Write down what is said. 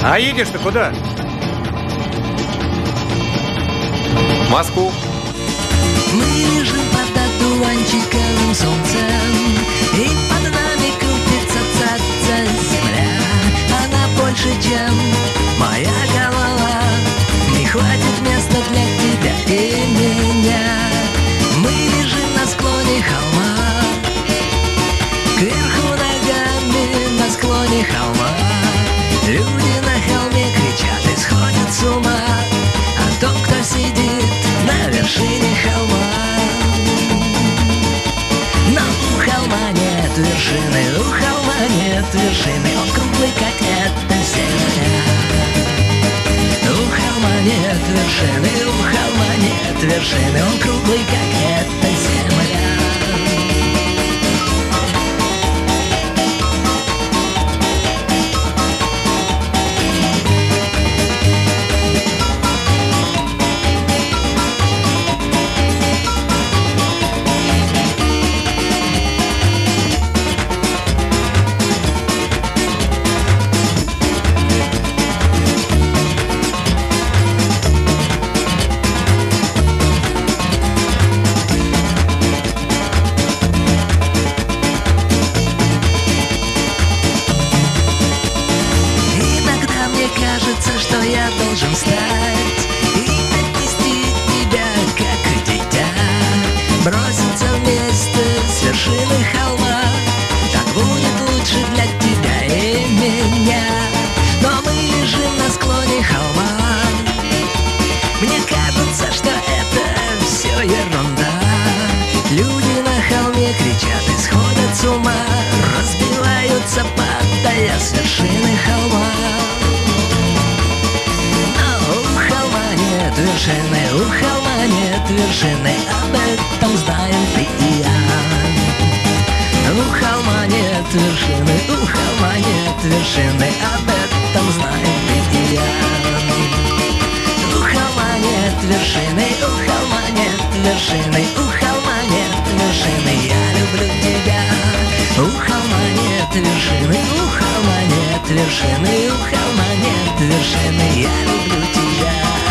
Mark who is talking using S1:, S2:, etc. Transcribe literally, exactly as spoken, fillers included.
S1: А едешь ты куда? В Москву.
S2: Мы лежим под одуванчиковым солнцем, и под нами крутится ца-ца земля. Она больше, чем моя голова. Не хватит места для тебя и меня. Мы лежим на склоне холма, кверху ногами на склоне холма. Люди на холме кричат и сходят с ума, а тот, кто сидит на вершине холма. Но у холма нет вершины, у холма нет вершины, он круглый, как эта земля. У холма нет вершины, у холма нет вершины, он круглый, как эта земля. Кажется, что я должен встать и отнести тебя, как дитя, броситься вместе с вершины холма. Так будет лучше для тебя и меня. Но мы лежим на склоне холма. Мне кажется, что это все ерунда. Люди на холме кричат и сходят с ума, разбиваются, падая с вершины холма. Нет вершины, у холма нет вершины, об этом знаем ты и я. У холма нет вершины, у холма нет вершины, об этом знаем ты и я. У холма нет вершины, у холма нет вершины, у холма нет вершины, я люблю тебя. У холма нет вершины, у холма нет вершины, у холма нет вершины, я люблю тебя.